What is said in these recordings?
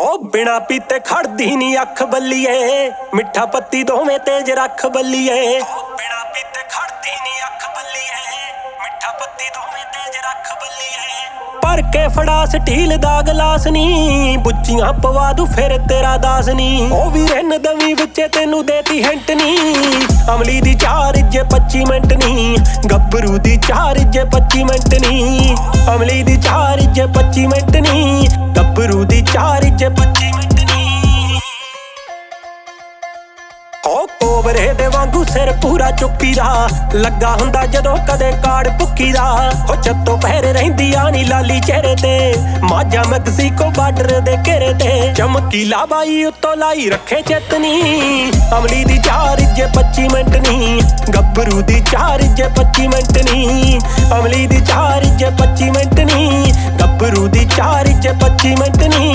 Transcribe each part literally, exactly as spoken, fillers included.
हो बिना पीते खड़दी नी अख बल्लिए मिठा पत्ती दोवें तेज रख बल्लिए बिना पीते खड़दी नी अख बल्लिए मिठा पत्ती दोवें तेज रख बल्लिए पर के फड़ा स्टील दा गलास नी बुच्चियां पवा दू फिर तेरा दास नी ओ भी रिन दवी विचे तेनू देती हिंट नी अमली दी चार इज्जे पच्ची मिंट नी गब्बरू दी चार इज्जे पच्ची मिंट नी अमली दी चार इज्जे पच्ची मिंट नी गब्बरू दी चार इज्जे पच्ची मिंट नी ओ कोबरे दे वांगू सिर पूरा चुक्की दा लगा हुंदा जदों कदे काड़ भुक्की दा हो चत्तो पैर रहिंदी आनी लाली चेहरे ते माजा मैक्सिको बार्डर दे घेरे ते चमकीला बाई उत्तों लाई रखे चेतनी अमली दी चार इज्जे पच्ची मिंट नी गब्बरू दी चार इज्जे पच्ची मिंट नी अमली दी चार इज्जे पच्ची मिंट नी गब्बरू दी चार इज्जे पच्ची मिंट नी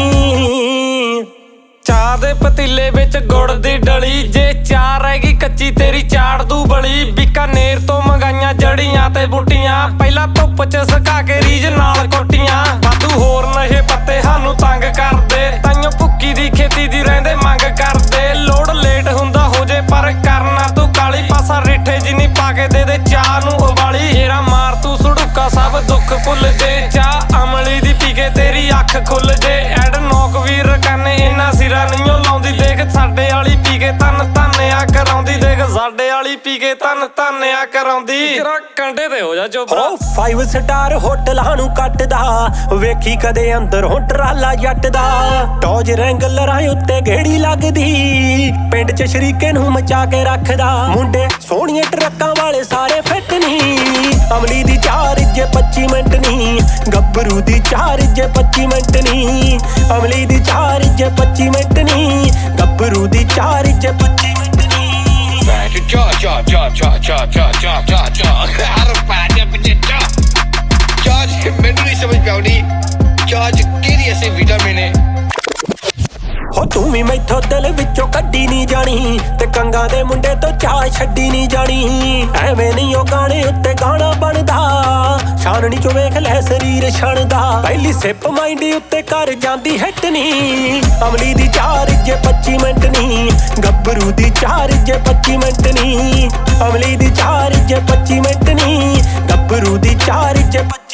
चाह दे पतीले विच गुड़ दी डली जे चाह रहेगी कच्ची तेरी चाड़ दू बली बीकानेर तो मंगाइयां जड़ियां ते बूटियां पहला धुप च सुका के रीज नाल कोटियां वाधू होर नशे पत्ते सानू तंग करदे ताइयों भुक्की दी खेती दी रहिंदे मंग करदे लोड लेट हुंदा हो जे पर करना तू काली पासा रिठे जिनी पाके दे दे चाह नू उबाली हेरा मार तू सड़ूका सब दुख भुल जे चाह अमली दी पी के तेरी अख खुल जे एड नौक वीर कन्ने इन्ना सिरा नहींओ लाउंदी देख साडे वाली पी के तन धन्निया कराउंदी देख साडे वाली पी के तन धन्निया कराउंदी तेरा कंडे ते हो जा चोबरा ओ फाइव स्टार होटलां नू कटदा वेखी कदे अंदर हो टराला जट दा टॉज रैंगलरां उत्ते गेड़ी लगदी पिंड च शरीके नू मचा के रखदा मुंडे सोहणिए ट्रक्कां वाले सारे फिट नी अमली दी चार इज्जे पच्ची मिंट नी गब्बरू दी चार इज्जे पच्ची मिंट नी अमली दी चार इज्जे पच्ची मिंट नी गब्बरू दी चार इज्जे पच्ची मिंट नी Cha cha cha cha cha cha cha cha cha Arrapanya punya cha Charge ਮੈਨੂੰ ਨਹੀਂ ਸਮਝ ਪਿਆ ਉਹਦੀ ਚਾਰਜ ਕਿਹੜੀ ਐਸੀ ਵਿਟਾਮਿਨ ਹੈ ਹੋ ਤੂੰ ਵੀ ਮੈਥੋਂ ਦਿਲ ਵਿੱਚੋਂ ਕੱਢੀ ਨਹੀਂ ਜਾਣੀ ਤੇ ਕੰਗਾ ਦੇ ਮੁੰਡੇ ਤੋਂ ਚਾਹ ਛੱਡੀ ਨਹੀਂ ਜਾਣੀ ਐਵੇਂ ਨਹੀਂ ਉਹ ਗਾਣੇ ਉੱਤੇ ਗਾਣਾ ਬਣਦਾ ਛਾਨਣੀ ਚੋਂ ਵੇਖ ਲੈ ਸਰੀਰ ਛਣਦਾ ਪਹਿਲੀ ਸਿਪ ਮਾਈਂਡ ਉੱਤੇ ਕਰ ਜਾਂਦੀ ਹਿੱਟ ਨੀ ਅਮਲੀ ਦੀ ਚਾਰ ਇಜ್ਜੇ ਪੱਚੀ ਮਿੰਟ ਨੀ ਗੱਭਰੂ ਦੀ ਚਾਰ ਇज्जे पच्ची मिंट नी अमली दी चार इज्जे पच्ची मिंट नी गब्बरू दी चार इज्जे पच्ची